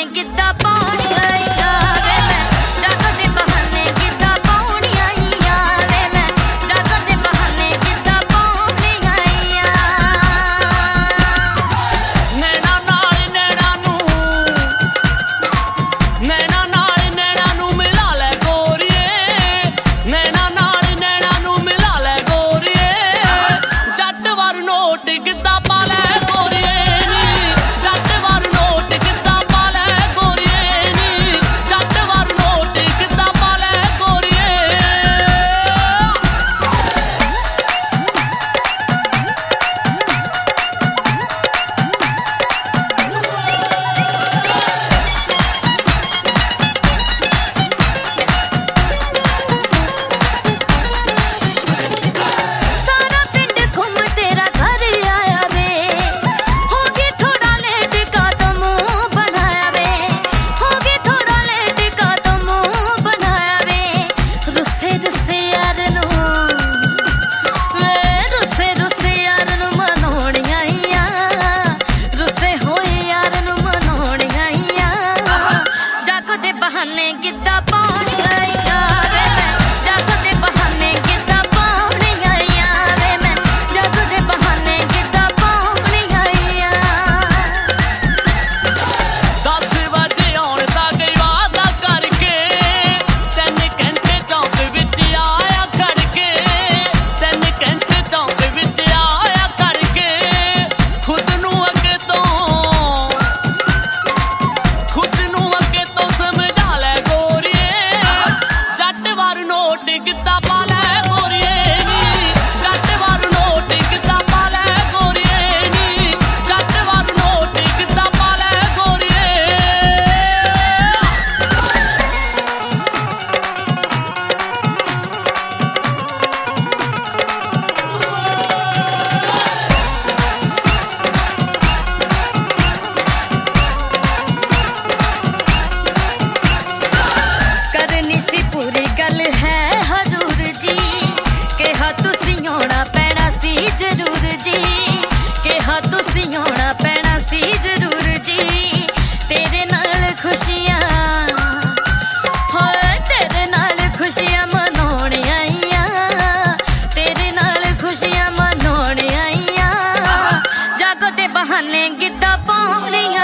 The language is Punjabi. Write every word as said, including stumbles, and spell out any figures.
ਬਹਾਨੇ ਕਿੱਦਾਂ ਪਾਉਣੀਆਂ ਵੇ ਮੈਂ ਜਾਗੋ ਦੇ ਬਹਾਨੇ ਕਿੱਦਾਂ ਪਾਉਣੀਆਂ ਵੇ ਮੈਂ ਜਾਗੋ ਦੇ ਬਹਾਨੇ ਕਿੱਦਾਂ ਪਾਉਣੀਆਂ ਨੈਣਾ ਨਾਲ ਨੈਣਾ ਨੂੰ ਨੈਣਾ ਨਾਲ ਨੈਣਾ ਨੂੰ ਮਿਲਾ ਲੈ ਗੋਰੀਏ ਨੈਣਾ ਨਾਲ ਨੈਣਾ ਨੂੰ ਮਿਲਾ ਲੈ ਗੋਰੀਏ ਜੱਟ ਵਾਰ ਨੋਟ ਕਿੱਦਾਂ ਪਾ ਲੈ ਗੋਰੀਏ ਨੀ ਜੱਟ ਵਾਰ ਨੋਟ ਕਿੱਦਾਂ ਪਾ ਲੈ ਗੋਰੀਏ ਨੀ ਜੱਟ ਵਾਰ ਨੋਟ ਕਿੱਦਾਂ ਪਾ ਲੈ ਗੋਰੀਏ ਸਾਰਾ ਪਿੰਡ ਘੁੰਮ ਤੇਰਾ ਘਰ ਆਇਆ ਵੇ ਹੋ ਗਈ ਥੋੜਾ ਲੇਟ ਕਾ ਤੋਂ ਮੂੰਹ ਬਣਾਇਆ ਵੇ ਹੋ ਗਈ ਥੋੜਾ ਲੇਟ ਕਾ ਤੋਂ ਮੂੰਹ ਬਣਾਇਆ ਵੇ ਰੁੱਸੇ ਰੁੱਸੇ ਯਾਰ ਨੂੰ ਵੇ ਰੁੱਸੇ ਰੁੱਸੇ ਯਾਰ ਨੂੰ ਮਨਾਉਣੀਆਂ ਆਂ ਰੁੱਸੇ ਹੋਏ ਯਾਰ ਨੂੰ ਮਨਾਉਣੀਆਂ ਆਂ ਜਾਗੋ ਦੇ ਬਹਾਨੇ ਕਿੱਦਾਂ ਪਾਉਣੀਆਂ ਵੇ ਮੈਂ ਜਾਗੋ ਦੇ ਬਹਾਨੇ ਕਿੱਦਾਂ ਪਾਉਣੀਆਂ ਵੇ ਮੈਂ ਜਾਗੋ ਦੇ ਬਹਾਨੇ ਕਿੱਦਾਂ ਪਾਉਣੀਆਂ ਦਸ ਵਜੇ ਆਉਣ ਦਾ ਗਈ ਵਾਦਾ ਕਰਕੇ ਤਿੰਨ ਘੰਟੇ ਚੌਂਕ ਵਿੱਚ ਆਇਆ ਖੜ ਕੇ ਤਿੰਨ ਘੰਟੇ ਚੌਂਕ ਵਿੱਚ ਆਇਆ ਖੜ ਕੇ ਖੁਦ ਨੂੰ ਅੱਗੇ ਤੋਂ ਖੁਦ ਨੂੰ ਅੱਗੇ ਤੋਂ ਸਮਝਾ ਲੈ ਗੋਰੀਏ ਜੱਟ ਵਾਰ ਨੋਟ ਕਿੱਦਾਂ ਪਾ ਲੈ ਗੋਰੀਏ ਨੀ ਜੱਟ ਵਾਰ ਨੋਟ ਕਿੱਦਾਂ ਪਾ ਲੈ ਗੋਰੀਏ ਨੀ ਜੱਟ ਵਾਰ ਨੋਟ ਕਿੱਦਾਂ ਪਾ ਲੈ ਗੋਰੀਏ ਕਰਨੀ ਸੀ ਪੂਰੀ ਗੱਲ ਹੈ ਹਜ਼ੂਰ ਜੀ ਕਿਹਾ ਤੁਸੀਂ ਆਉਣਾ ਪੈਣਾ ਸੀ ਜ਼ਰੂਰ ਜੀ ਕਿਹਾ ਤੁਸੀਂ ਆਉਣਾ ਪੈਣਾ ਸੀ ਜ਼ਰੂਰ ਜੀ ਤੇਰੇ ਨਾਲ ਖੁਸ਼ੀਆਂ ਹੋਏ ਤੇਰੇ ਨਾਲ ਖੁਸ਼ੀਆਂ ਮਨਾਉਣੀਆਂ ਆਂ ਤੇਰੇ ਨਾਲ ਖੁਸ਼ੀਆਂ ਮਨਾਉਣੀਆਂ ਆਂ ਜਾਗੋ ਦੇ ਬਹਾਨੇ ਗਿੱਧਾ ਪਾਉਣੀਆਂ